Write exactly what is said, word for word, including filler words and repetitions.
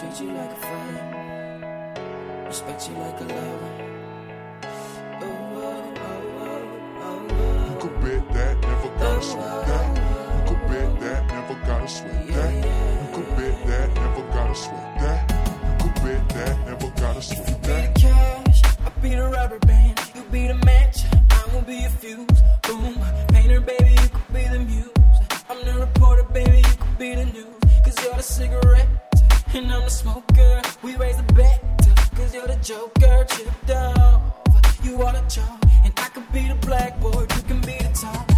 treat you like a friend, respect you like a lover. Oh, oh, oh, oh, oh, oh. You could bet that, never gotta sweat that. You could bet that, never gotta sweat that. You could bet that, never gotta sweat that. You could bet that, never gotta sweat If you that. be the cash, I'll be the rubber band. You be the match, I will be a fuse. Boom, painter, baby, you could be the muse. I'm the reporter, baby, you could be the news. Cause you're the cigarette, and I'm the smoker. We raise the bet, cause you're the joker. Chipped off, you are the chalk, and I could be the blackboard, you can be the top.